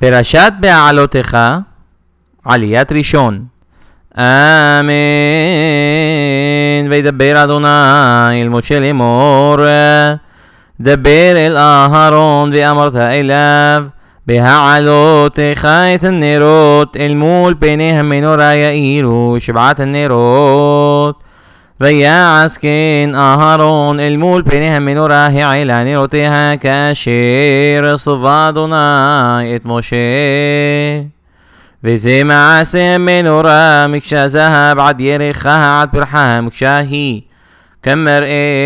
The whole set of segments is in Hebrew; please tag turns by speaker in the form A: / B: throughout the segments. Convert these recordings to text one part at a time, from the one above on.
A: פרשת בעלותך, עליית ראשון. אמן. וידבר אדוני אל משה לאמור, דבר אל אהרון ואמרת אליו, בהעלותך את הנרות אל מול פני המנורה יאירו 7 הנרות. ויעש כן אהרון אל מול פני המנורה העלה נרותיה כאשר צווה אדוני את משה. וזה מעשה המנורה, מקשה זהב עד ירחה עד פרחה, מקשה היא כמראה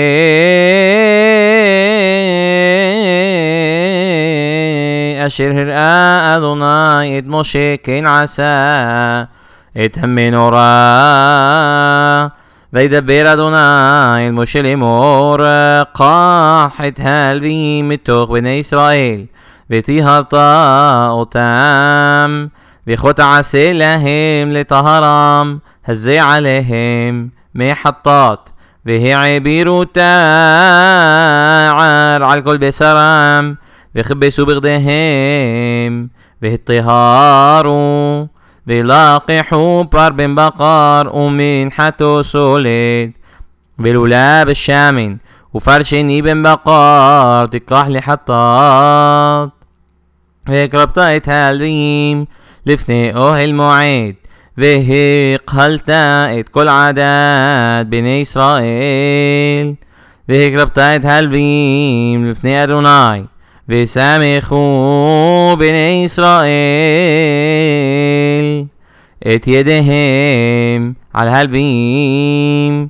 A: אשר הראה אדוני את משה, כן עשה את המנורה. וידבר אדוני אל משה לאמור, קח את הלווים מתוך בני ישראל וטיהרת אותם, וכה תעשה להם לטהרם, הזה עליהם מחטאת, והעבירו תער על כל בשרם, וכבסו בגדיהם, והטהרו, ולקחו פר בן בקר ומנחתו סולת, ולולב השמן, ופר שני בן בקר תיקח לחטאת. והקרבת את הלווים לפני אוהל מועד, והקהלת את כל עדת בני ישראל. והקרבת את הלווים לפני אדוני, ושמחו בני ישראל את ידיהם על הלווים.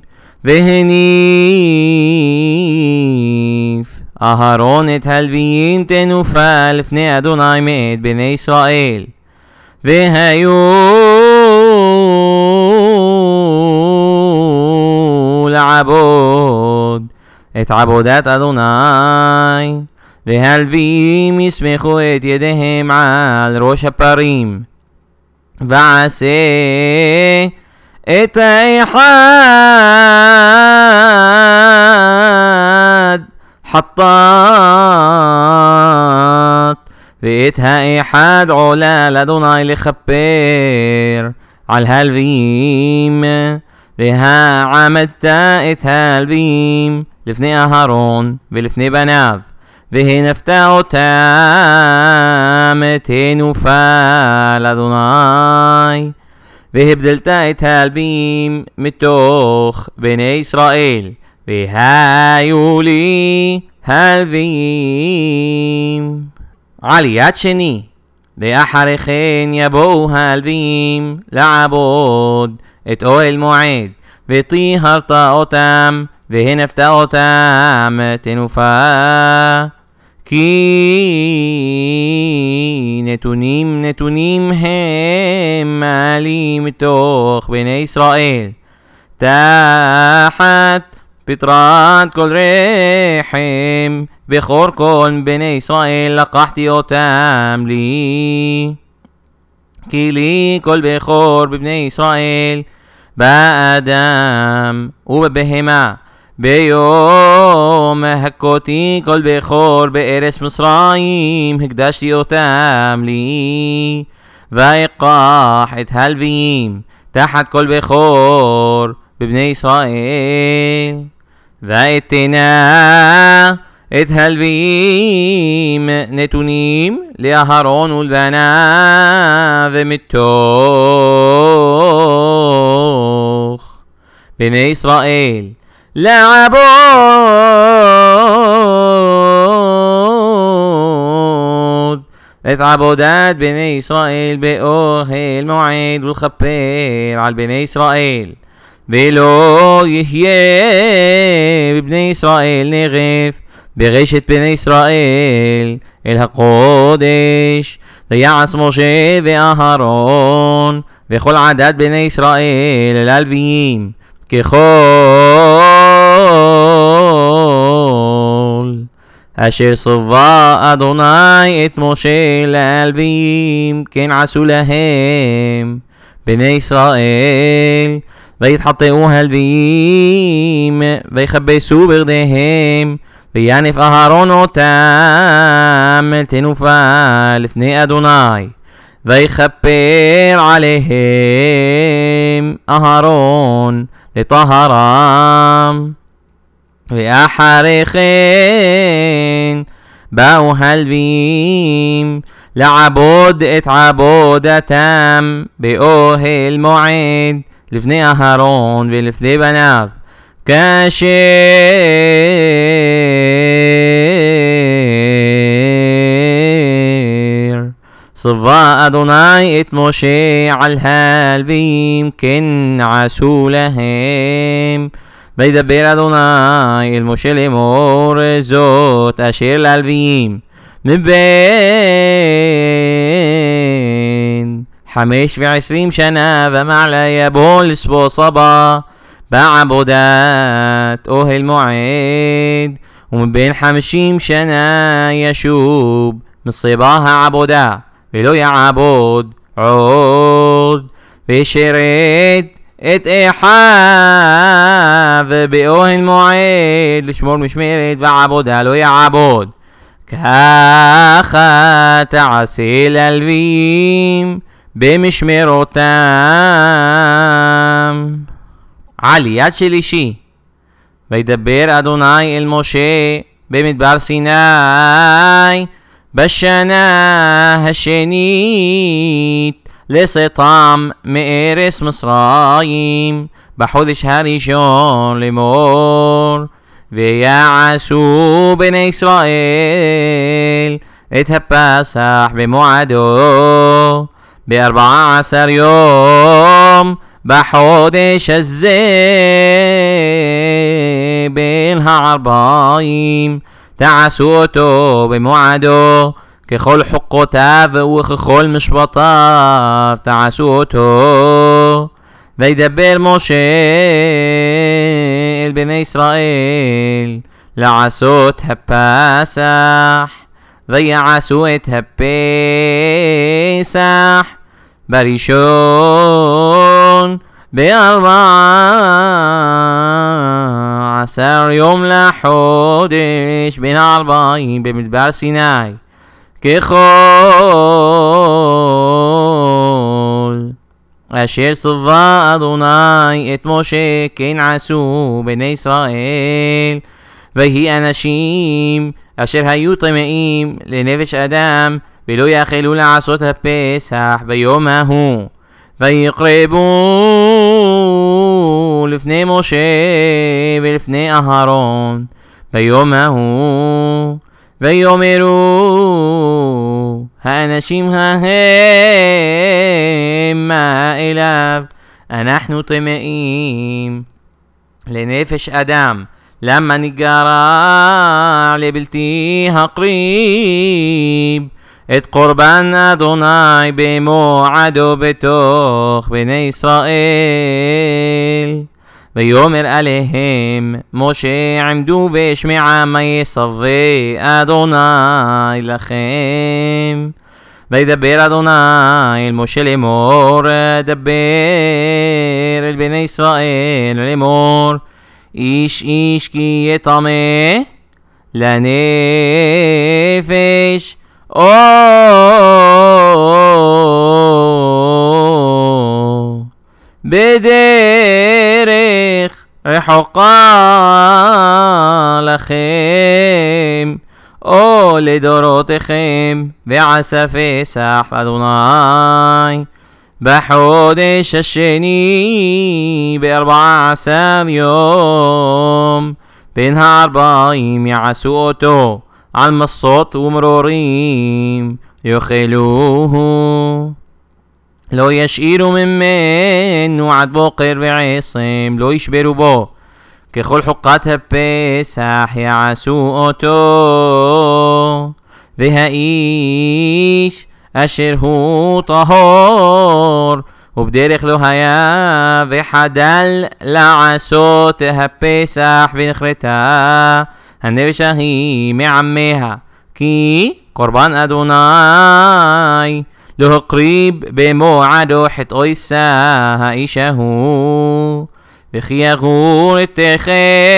A: והניף אהרון את הלווים תנופה לפני אדוני מאת בני ישראל, והיו לעבוד את עבודת אדוני. והלווים יסמכו את ידיהם על ראש הפרים, ועשה את האחד חטאת, ואת האחד עולה לאדוני לכפר על הלווים. והעמדת את הלווים לפני אהרון ולפני בניו, והנפת אותם תנופה לאדוני. והבדלת את הלווים מתוך בני ישראל, והיו לי הלווים. עליית שני. ואחרי כן יבואו הלווים לעבוד את אוהל מועד, וטיהרת אותם, והנפת אותם תנופה. כי נתונים הם מעלים מתוך בני ישראל, תחת פטרת כל רחם, בכור כל בני ישראל לקחתי אותם לי. כי לי כל בכור בבני ישראל, באדם ובבהמה, ביום הכותי כל בכור בארץ מצרים, הקדשתי אותם לי. ויקח את הלווים תחת כל בכור בבני ישראל, ואתנה את הלווים נתונים לאהרון ולבניו מתוך בני ישראל, לעבוד את עבודת בני ישראל באוהל מועד, ולכפר על בני ישראל. ולא יהיה בבני ישראל נרף ברשת בני ישראל אל הקודש. ויעש משה ואהרון וכל עדת בני ישראל אל הלווים ככל אשר צווה אדוני את משה להלווים, כן עשו להם בני ישראל. ויתחטאו הלווים ויכבסו בגדיהם, ויניף אהרון אותם אל תנופה לפני אדוני, ויכפר עליהם אהרון לטהרם. ואחרי כן באו הלווים לעבוד את עבודתם באוהל מועד לפני אהרון ולפני בניו, כאשר צווה אדוני את משה על הלווים, כן עשו להם. וידבר אדוני אל משה לאמור, זאת אשר ללווים מבין 25 שנה ומעלה יבוא לסבו סבא בעבודת אוהל מועד, ומבין 50 שנה ישוב מסיבה העבודה ולא יעבוד עוד. וישרת את אחיו באוהל מועד לשמור משמרת ועבודה לא יעבוד. ככה תעשה ללווים במשמרותם. עליית שלישי. וידבר אדוני אל משה במדבר סיני בשנה השנית לצאתם מארץ מצרים בחודש הראשון לאמור, ויעשו בני ישראל את הפסח במועדו ב14 יום בחודש הזה בין 40 תעשו אותו במועדו, ככל חוקותיו וככל משפטיו תעשו אותו. וידבר משה אל בני ישראל לעשות הפסח, ויעשו את הפסח בראשון ב14 יום לחודש בין 40 במדבר סיני, ככל אשר צווה אדוני את משה כן עשו בני ישראל. ויהי אנשים אשר היו טמאים לנפש אדם ולא יאכלו לעשות הפסח ביום ההוא, ויקרבו לפני משה ולפני אהרון ביום ההוא, ויאמרו האנשים המה אליו, אנחנו טמאים לנפש אדם, למה נגרע לבלתי הקריב את קורבן אדוני במועדו בתוך בני ישראל. ויאמר עליהם משה, עמדו ואשמעה מה יצווה אדוני לכם. וידבר אדוני אל משה לאמור, דבר אל בני ישראל לאמור, איש איש כי יטמא לנפש או בדרך רחוקה לכם או לדורותיכם, ועשה פסח לאדוני בחודש השני ב14 יום בין 40 יעשו אותו על מסות ומרורים יאכלוהו, לא ישאירו ממנו עד בוקר ועשם, לא ישברו בו, ככל חוקת הפסח יעשו אותו. והאיש אשר הוא טהור ובדרך לא היה וחדל לעשות הפסח ונחרטה הנפש ההיא מעמיה, כי קורבן אדוני לא הקריב במועדו חטאו יישא האיש ההוא, וכי יגור אתכם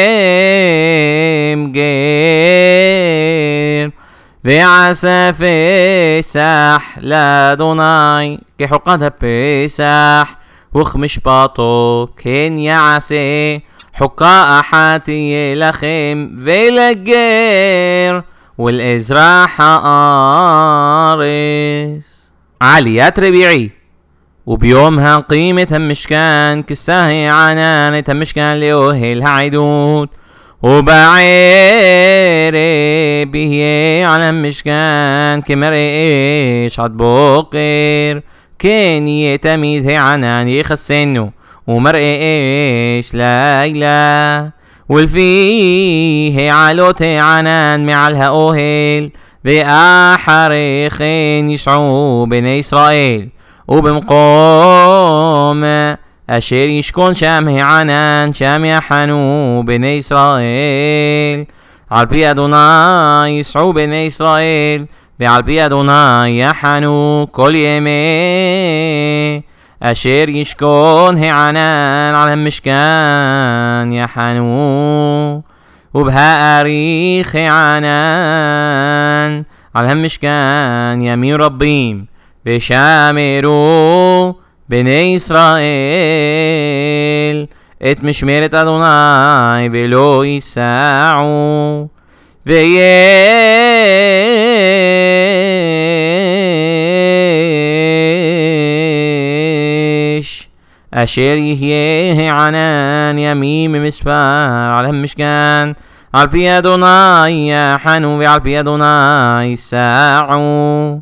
A: גר, ועשה פסח לאדוני כחוקת הפסח, וכמשפטו כן יעשה, חוקה אחת תהיה לכם ולגר ולאזרח הארץ. עליית רביעי. וביום הקים את המשכן כסה ענן את המשכן לאוהל העדות, ובערב יהיה על המשכן כמראה אש עד בוקר, כן יהיה תמיד הענן יכסנו, ומראה אש לילה. ולפי העלות הענן מעל האוהל, ואחרי כן יסעו בני ישראל, ובמקום אשר ישכון שם הענן שם יחנו בני ישראל. על פי אדוני יסעו בני ישראל, ועל פי אדוני יחנו כל ימי אשר ישכון הענן על המשכן יחנו. ובהאריך הענן על המשכן ימים רבים, ושמרו בני ישראל את משמרת אדוני ולא ייסעו. ויש אשר יהיה הענן ימים במספר על המשכן, על פי אדוני יחנו ועל פי אדוני ייסעו.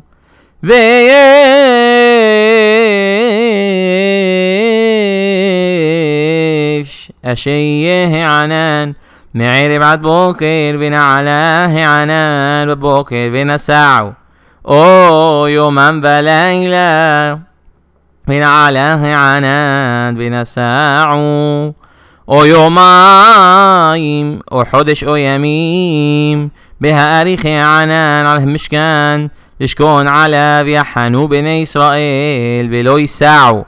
A: ויש אשר יהיה הענן מערב עד בוקר, ונעלה הענן בבוקר ונסעו, או יומם ולילה, ונעלה הענן ונסעו, או יומיים או חודש או ימים, בהאריך הענן על המשכן לשכון עליו יחנו בני ישראל ולא ייסעו,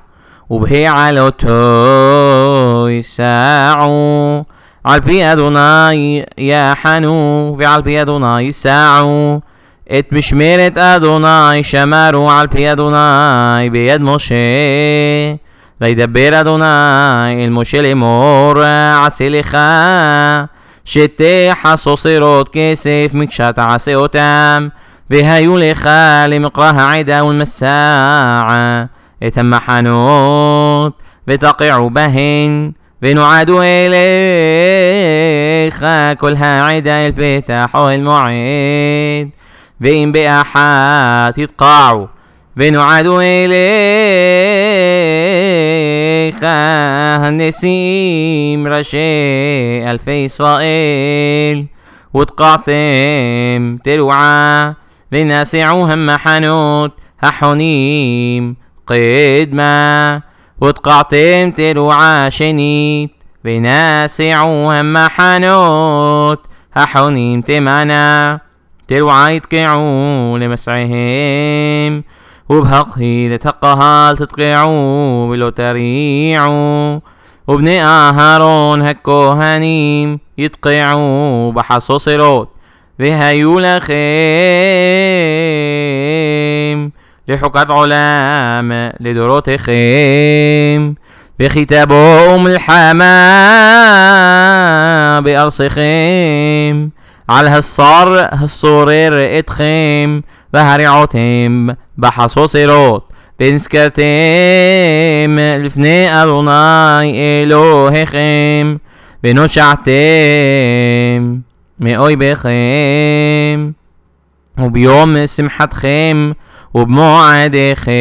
A: ובהעלותו ייסעו. על פי אדוני יחנו ועל פי אדוני ייסעו, את משמרת אדוני שמרו על פי אדוני ביד משה. וידבר אדוני אל משה לאמור, עשה לך שתי חסוסרות כסף מקשה תעשה אותם, והיו לך למקרא העדה ולמסע את המחנות, ותقعوا בהן, ונועדו אליך כל העדה אל פתח אוהל מועד, ואם באחת יתקעו, ונועדו אליך הנשיאים ראשי אלפי ישראל, ותקעתם תרועה, ונסיעו המחנות החונים קדמה, ותקעתם תרועה שנית, ונסיעו המחנות החונים תמנה, תרועה יתקעו למסעיהם. ובהקהיל את הקהל תתקעו ולא תריעו, ובני אהרון הכהנים יתקעו בחסוסרות, והיו לכם לחוקת עולם לדורותיכם. וכי תבואו מלחמה בארצכם על השר הסורר אתכם, והריעותם בחסוסרות, ונזכרתם לפני אדוני אלוהיכם, ונושעתם מאויביכם, וביום שמחתכם ובמועדיכם,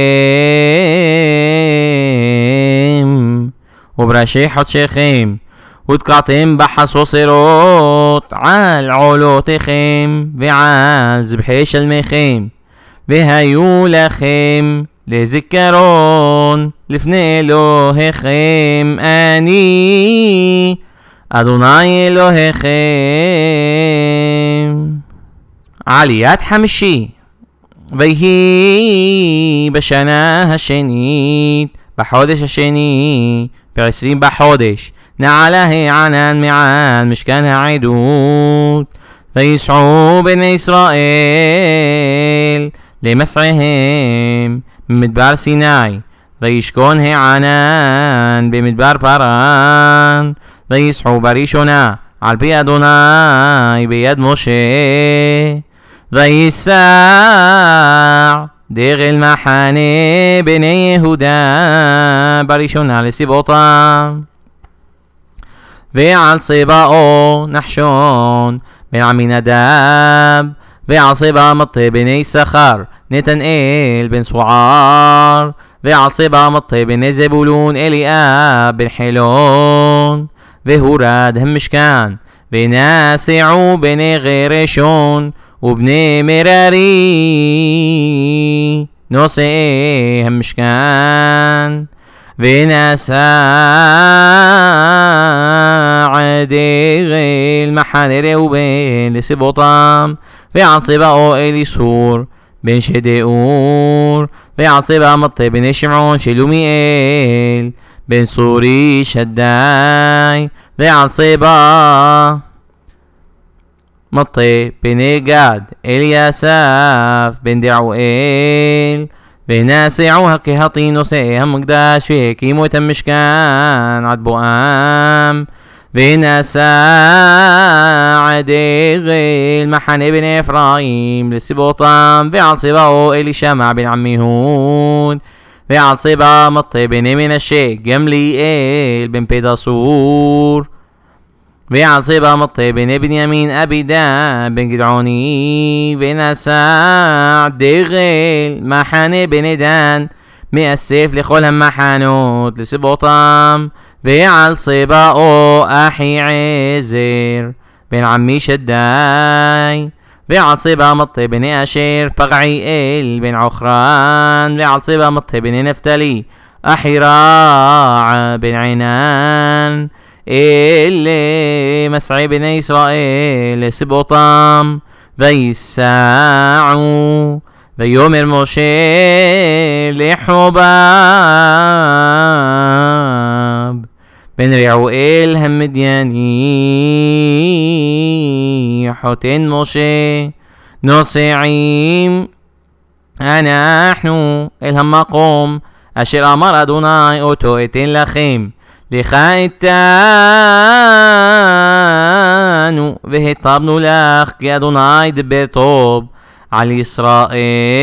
A: ובראשי חודשיכם, ותקעתם בחסוסרות על עולותיכם ועל זבחי שלמיכם, והיו לכם לזיכרון לפני אלוהיכם, אני אדוני אלוהיכם. עליית חמישי. ויהי בשנה השנית בחודש השני ב20 בחודש נעלה ענן מעל משכן העדות. ויסעו בני ישראל למסעיהם במדבר סיני, וישכון הענן במדבר פרן. ויסעו בראשונה על פי אדוני ביד משה. ויסע דגל מחנה בני יהודה בראשונה לסבותם. ועל צבאו נחשון בן עמינדב, ועל צבא מטה בני יששכר נתנאל בן סוער, ועל צבא מטה בני זבולון אליאב בן חילון. והורד המשכן ונסעו בני גרשון ובני מררי נושאי המשכן. ונסע דגל מחנה ראובן לסבותם. ועל צבאו אליסור בן שדאור, ועל צבא מטה בני שמעון שלומיאל בן סורי שדי. ועל צבא מטה בני גד אליאסף בן דעואל. ונסעו הקהתי נושאי המקדש והקימו את המשכן עד בואם. ונסע דגל מחנה בני אפרים לסבותם. ועל צבאו אלישמע בן עמיהוד. ועל צבא מטה בני מנשה גמליאל בן פדסור. ועל צבא מטה בני בנימין אבידן בן גדעוני. ונסע דגל מחנה בני דן מאסף לכל המחנות לסבותם. ועל צבאו אחי עזר בן עמי שדי. ועל צבא מטה בני אשר פגעיאל בן עוכרן. ועל צבא מטה בני נפתלי אחי רע בן עינן. אלה מסעי בני ישראל לסבותם. ויסעו. ויאמר משה לחובב בן רעואל המדייני חותן משה, נוסעים אנחנו אל המקום אשר אמר אדוני אותו אתן לכם, לך איתנו והטבנו לך, כי אדוני דבר טוב על ישראל.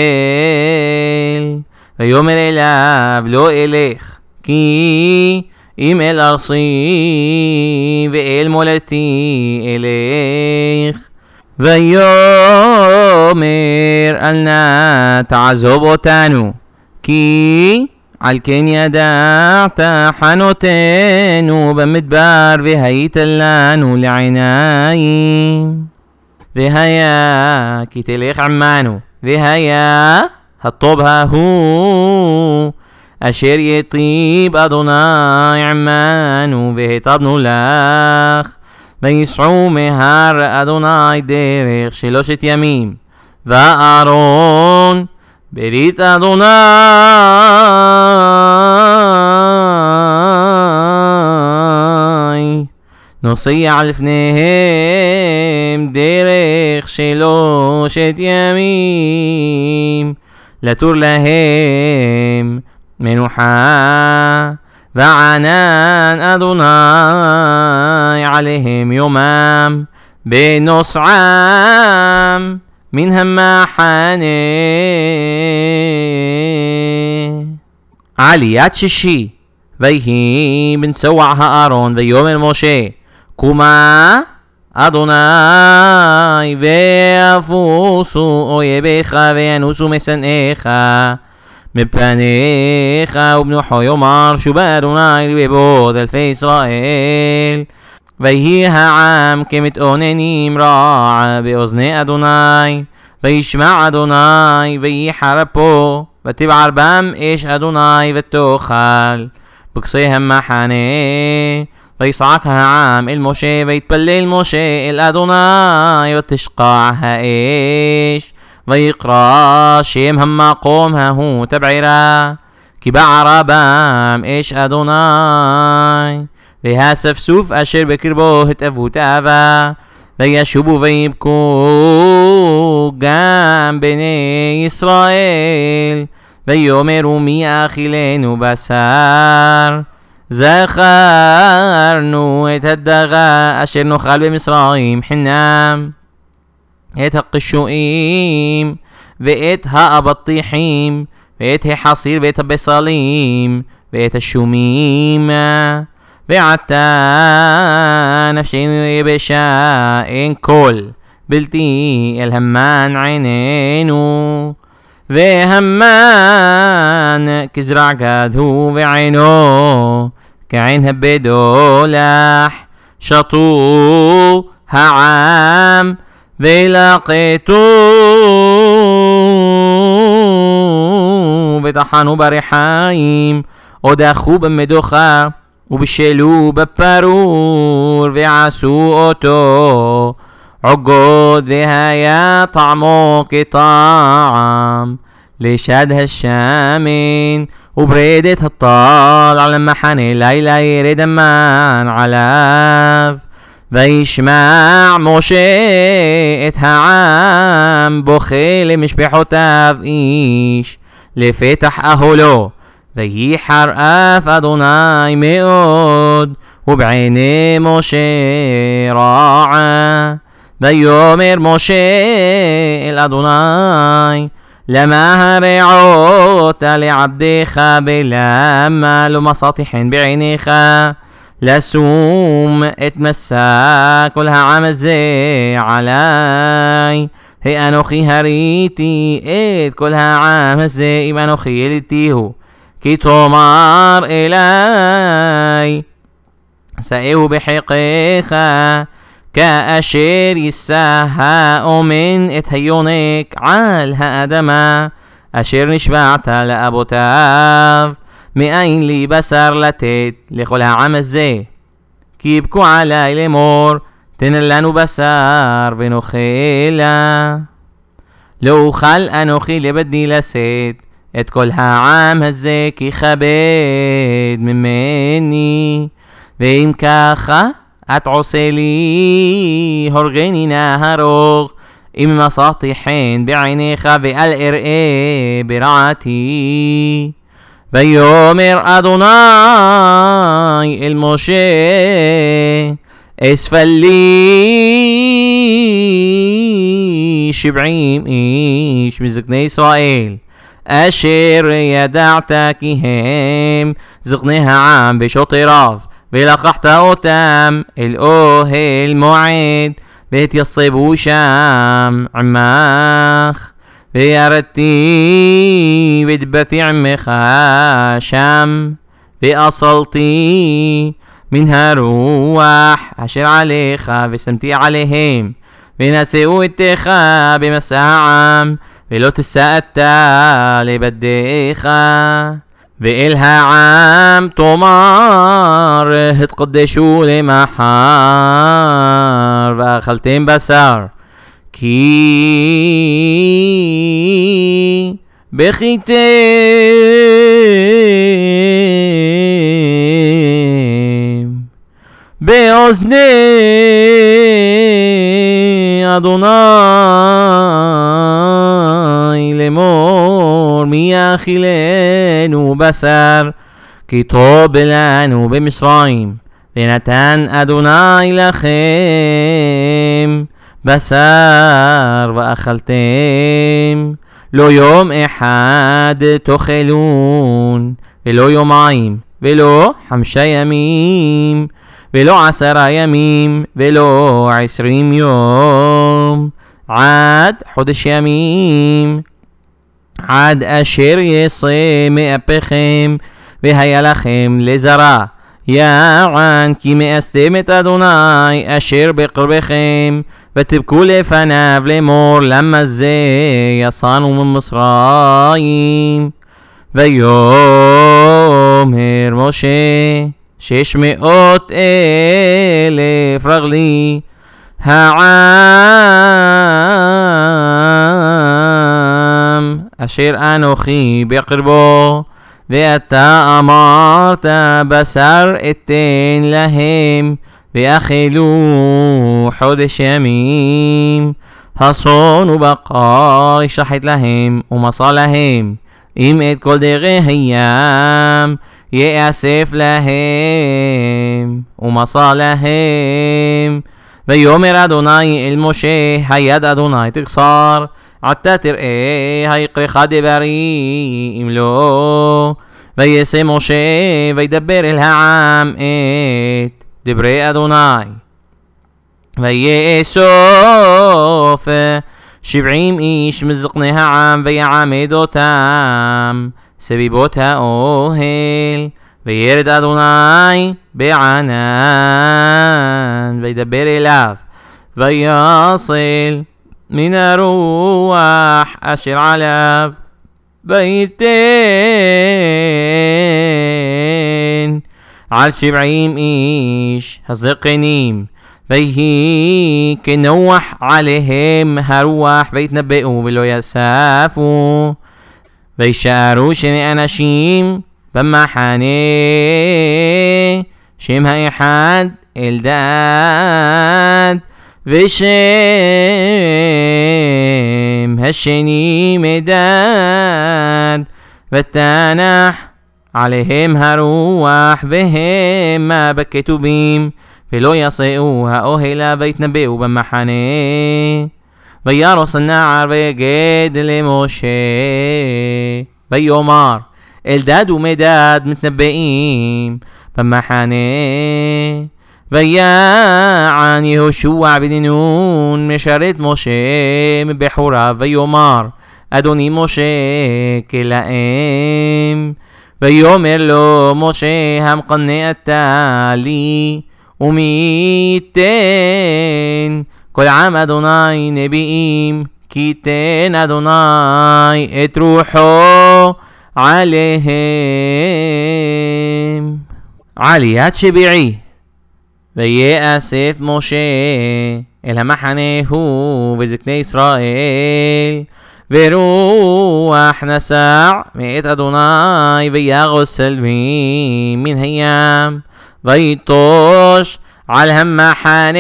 A: ויאמר אליו לא אלך, כי אם אל ארצי ואל מולדתי אלך. ויאמר אל נא תעזוב אותנו, כי על כן ידעת חנותנו במדבר והיית לנו לעיניים. והיה כי תלך עמנו, והיה הטוב ההוא אשר יטיב אדוני עמנו והטבנו לך. ויסעו מהר אדוני דרך 3 ימים, ואהרון ברית אדוני נוסע לפניהם דרך 3 ימים, לתור להם מנוחה. וענן אדוני עליהם יומם בנוסעם מן המחנה. עליית 6. ויהי בנסוע הארון ויאמר משה, קומה אדוני ויפוסו אויביך וינוסו משנאיך מפניך, ובנוחו יאמר שובה אדוני לבבות אלפי ישראל. ויהי העם כמתאוננים רע באוזני אדוני, וישמע אדוני ויחר אפו, ותבער בם אש אדוני ותאכל בקצה המחנה. ויצעק העם אל משה, ויתפלל משה אל אדוני, ותשקע האש. ויקרא שם המקום ההוא תבערה, כי בערבם אש אדוני, והאספסוף אשר בקרבו התאוו תאווה, וישובו ויבכו גם בני ישראל, ויאמרו מי יאכילנו בשר. זכרנו את הדגה אשר נאכל במצרים חינם, את הקשואים ואת האבטיחים ואת החסיר ואת הבשלים ואת השומים, ועתה נפשנו יבשה, אין כל בלתי אל המן עינינו, והמן כזרע גד הוא ועינו כעין הבדולח. שתו העם ולקטו וטחנו בריחיים, ודחו במדוחה ובשלו בפרור, ועשו אותו עוגות, והיה טעמו כטעם לשד השמן, וברדת הטל על המחנה לילה ירד המן עליו. וישמע משה את העם בוכה למשפחותיו איש לפתח אהלו, וייחר אף אדוני מאוד, ובעיני משה רעה. ויאמר משה אל אדוני, למה הרעות לעבדך בלמה לא מצאתי חן בעיניך לשום את מסע כל העם הזה עלי? אנוכי הריתי את כל העם הזה אם אנוכי יליתיהו, כי תאמר אלי שאהו בחיקך, כאשר יישא האומן את היונק על האדמה אשר נשבעת לאבותיו, מאין לי בשר לתת לכל העם הזה? כי יבכו עלי לאמור, תן לנו בשר ונאכלה. לא אוכל אנוכי לבדי לשאת את כל העם הזה, כי כבד ממני. ואם ככה את עושה לי, הורגני נהרוג, אם מצאתי חן בעיניך, ואל אראה ברעתי. ויאמר אדוני אל משה, אספה לי 70 איש מזקני ישראל, אשר ידעת כי הם זקני העם ושוטריו, ולקחת אותם אל אוהל מועד, והתייצבו שם עמך. וירדתי ודברתי עמך שם, ואסלתי מן הרוח אשר עליך, ושמתי עליהם, ונשאו אתך במסע העם, ולא תסעת לבדיך. ואל העם תאמר, התקדשו למחר, ואכלתם בשר, כי בכיתם באוזני אדוני לאמור, מי יאכילנו בשר, כי טוב לנו במצרים, ונתן אדוני לכם בשר ואכלתם. לא יום אחד תאכלון, ולא יומיים, ולא 5 ימים, ולא 10 ימים, ולא 20 יום, עד חודש ימים, עד אשר יצא מאפיכם, והיה לכם לזרע. יען כי מאסתם את אדוני אשר בקרבכם, ותבכו לפניו לאמור, למה זה יצאנו ממצרים? ויאמר משה, 600,000 רגלי העם אשר אנוכי בקרבו, ואתה אמרת בשר אתן להם ואכלו חודש ימים. הצאן ובקר ישחט להם ומסע להם, אם את כל דרי הים יאסף להם ומסע להם. ויאמר אדוני אל משה, היד אדוני תקצר, עתה תראה היקרך דברים לו. ויעשה משה וידבר אל העם את דברי אדוני. ויאסוף 70 איש מזקני העם ויעמד אותם סביבות האוהל. וירד אדוני בענן וידבר אליו, ויصل מן הרוח אשר עליו, ויתן על 70 איש הזקנים, ויהי כנוח עליהם הרוח, ויתנבאו ולא יספו. וישארו 2 אנשים במחנה, שם האחד אלדד, ושם השני מדד. ותנח עליהם הרוח והמה בכתובים, ולא יסעו האוהלה ויתנבאו במחנה. וירוס הנער ויגד למשה ויאמר, אלדד ומדד מתנבאים במחנה. ויען יהושע בן נון משרת משה מבחוריו ויאמר, אדוני משה כלאם. ויאמר לו משה, המקנא אתה לי, ומי ייתן כל עם אדוני נביאים, כי תן אדוני את רוחו עליהם. עליית שביעי. ויאסף משה אל המחנה הוא וזקני ישראל, ורוח נסע מאת אדוני ויגוס סלמים מן הים, ויטוש על המחנה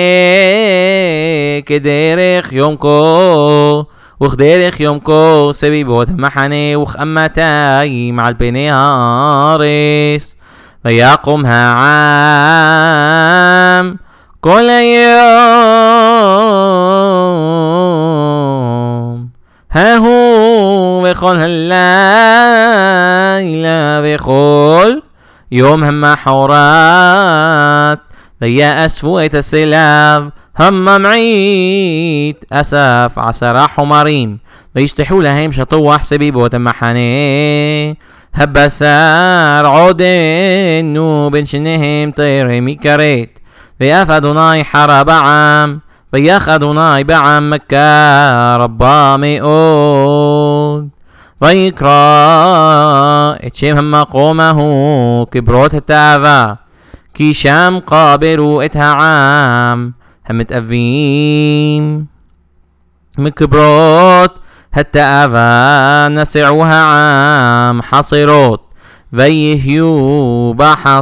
A: כדרך יום כה, וכדרך יום כה סביבות המחנה, וכ200 על פני הארץ. ויקום העם כל היום ההוא וכל הלילה וכל יום המחרת. ויאספו את הסלב הממעיט, אסף 10 חומרים, וישטחו להם שטוח סביבות המחנה. הבשר עודנו בין שניהם טרם יכרת. ויף אדוני חרה בעם, ויח אדוני בעם מכה רבה מאוד. ויקרא את שם המקום ההוא כברות התאווה, כי שם קברו את העם המתאבים. מכברות התאווה נסעו העם חסירות, ויהיו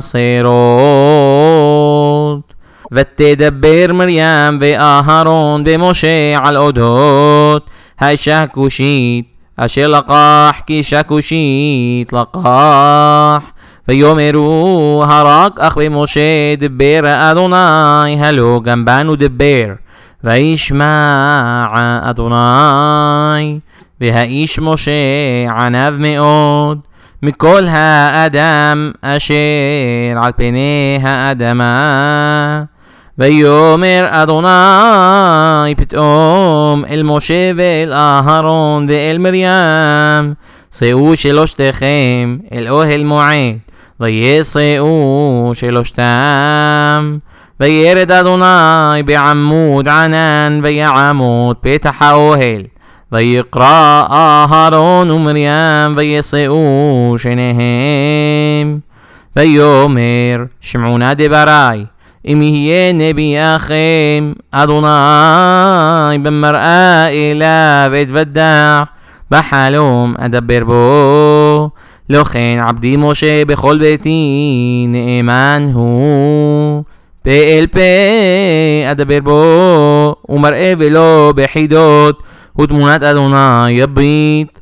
A: בחסירות. ותדבר מרים ואהרון במשה על אודות האישה הכושית אשר לקח, כי אישה כושית לקח. ויאמרו הרק אך במשה דבר אדוני, הלא גם בנו דבר. וישמע אדוני, והאיש משה ענב מאוד מכל האדם אשר על פני האדמה. ויאמר אדוני פתאום אל משה ואל אהרון ואל מרים, שאו שלושתכם אל אוהל מועד. ויסעו שלושתם. וירד אדוני בעמוד ענן ויעמוד פתח האוהל. ויקרא אהרון ומרים ויסעו שניהם. ויאמר שמעונה דברי, אם יהיה נביאכם אדוני במראה אליו אתוודע, בחלום אדבר בו. לכן עבדי משה בכל ביתי נאמן הוא. פה אל פה אדבר בו ומראה ולא בחידות, ותמונת אדוני יביט.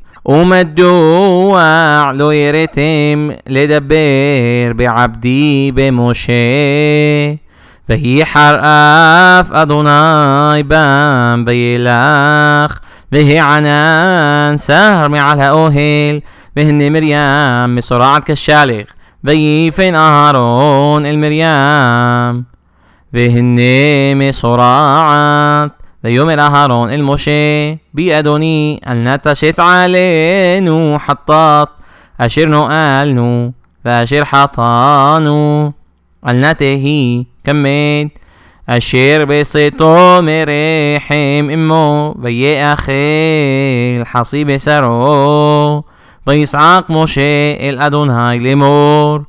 A: ומדוע לא יראתם לדבר בעבדי במשה? ויהי חרף אדוני בם וילך, והענן סהר מעל האוהל, והנה מרים מסורעת כשלח, ויפן אהרון אל מרים, והנה מסורעת. ויאמר אהרון אל משה, בי אדוני אל נא תשת עלינו חטאת אשר נואלנו ואשר חטאנו, אל נא תהי כמת אשר בשאתו מרחם אמו, ויאכל חסי בשרו. ויצעק משה אל אדוני לאמור,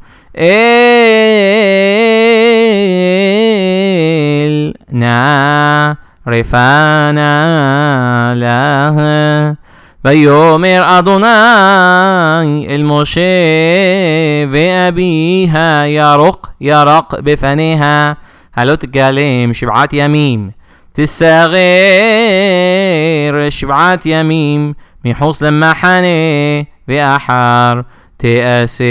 A: אל נא רפנה לה. ויאמר אדוני אל משה, ואביה ירק בפניה, הלא תגלם 7 ימים, תסגר 7 ימים מחוץ למחנה, ואחר תאסף.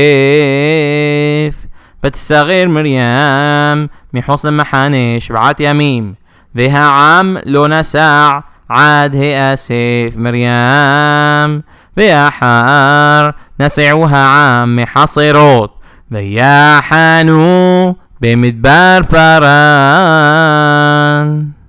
A: ותסגר מרים מחוץ למחנה 7 ימים, והעם לא נסע עד האסף מרים. ואחר נסעו העם מחסרות, ויחנו במדבר פרן.